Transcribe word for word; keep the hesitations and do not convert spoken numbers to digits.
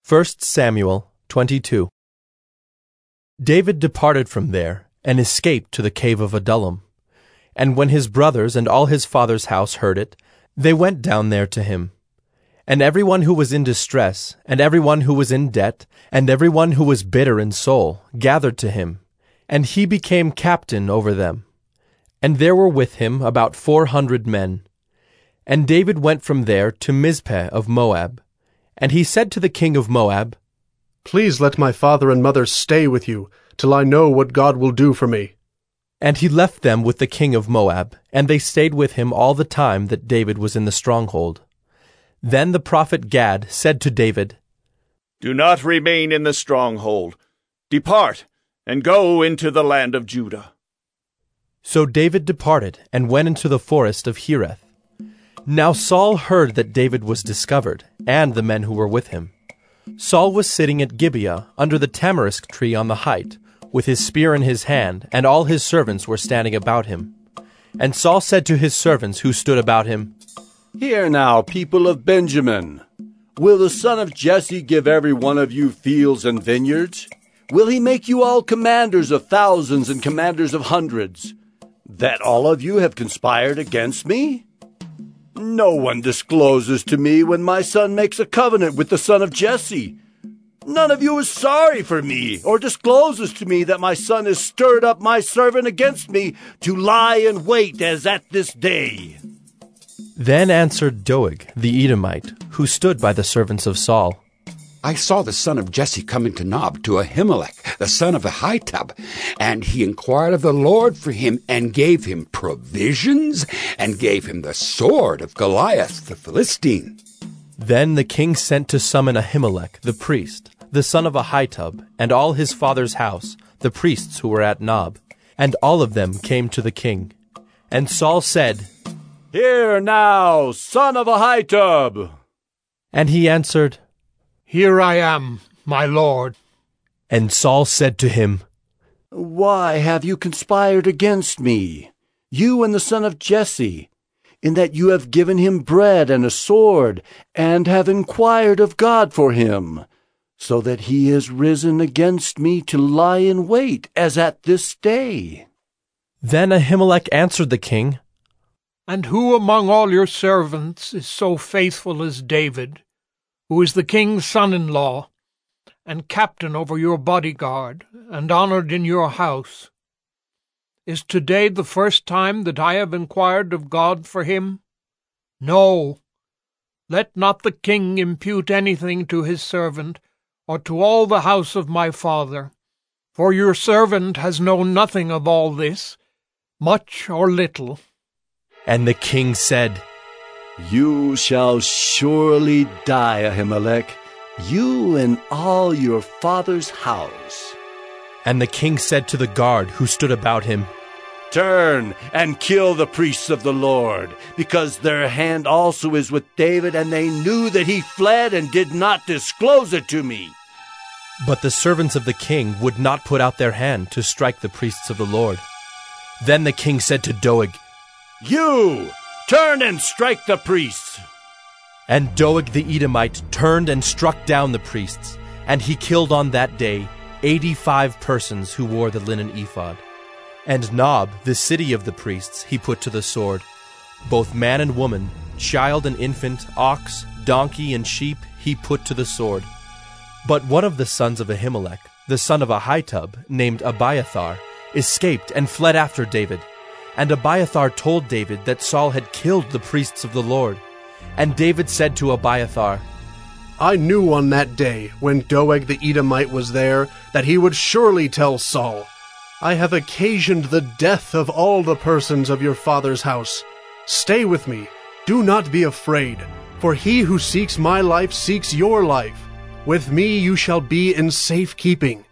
First Samuel twenty-two. David departed from there, and escaped to the cave of Adullam. And when his brothers and all his father's house heard it, they went down there to him. And everyone who was in distress, and everyone who was in debt, and everyone who was bitter in soul, gathered to him, and he became captain over them. And there were with him about four hundred men. And David went from there to Mizpeh of Moab. And he said to the king of Moab, "Please let my father and mother stay with you, till I know what God will do for me." And he left them with the king of Moab, and they stayed with him all the time that David was in the stronghold. Then the prophet Gad said to David, "Do not remain in the stronghold. Depart, and go into the land of Judah." So David departed, and went into the forest of Hereth. Now Saul heard that David was discovered, and the men who were with him. Saul was sitting at Gibeah, under the tamarisk tree on the height, with his spear in his hand, and all his servants were standing about him. And Saul said to his servants who stood about him, "Hear now, people of Benjamin. Will the son of Jesse give every one of you fields and vineyards? Will he make you all commanders of thousands and commanders of hundreds, that all of you have conspired against me? No one discloses to me when my son makes a covenant with the son of Jesse. None of you is sorry for me, or discloses to me that my son has stirred up my servant against me to lie in wait as at this day." Then answered Doeg the Edomite, who stood by the servants of Saul, "I saw the son of Jesse come into Nob to Ahimelech, the son of Ahitub, and he inquired of the Lord for him, and gave him provisions, and gave him the sword of Goliath the Philistine." Then the king sent to summon Ahimelech the priest, the son of Ahitub, and all his father's house, the priests who were at Nob, and all of them came to the king. And Saul said, "Hear now, son of Ahitub." And he answered, "Here I am, my lord." And Saul said to him, "Why have you conspired against me, you and the son of Jesse, in that you have given him bread and a sword, and have inquired of God for him, so that he has risen against me to lie in wait, as at this day?" Then Ahimelech answered the king, "And who among all your servants is so faithful as David, who is the king's son-in-law, and captain over your bodyguard, and honored in your house? Is today the first time that I have inquired of God for him? No, let not the king impute anything to his servant, or to all the house of my father, for your servant has known nothing of all this, much or little." And the king said, "You shall surely die, Ahimelech, you and all your father's house." And the king said to the guard who stood about him, "Turn and kill the priests of the Lord, because their hand also is with David, and they knew that he fled and did not disclose it to me." But the servants of the king would not put out their hand to strike the priests of the Lord. Then the king said to Doeg, "You, turn and strike the priests." And Doeg the Edomite turned and struck down the priests, and he killed on that day eighty-five persons who wore the linen ephod. And Nob, the city of the priests, he put to the sword, both man and woman, child and infant, ox, donkey, and sheep he put to the sword. But one of the sons of Ahimelech, the son of Ahitub, named Abiathar, escaped and fled after David. And Abiathar told David that Saul had killed the priests of the Lord. And David said to Abiathar, "I knew on that day, when Doeg the Edomite was there, that he would surely tell Saul, 'I have occasioned the death of all the persons of your father's house. Stay with me, do not be afraid, for he who seeks my life seeks your life. With me you shall be in safe keeping.'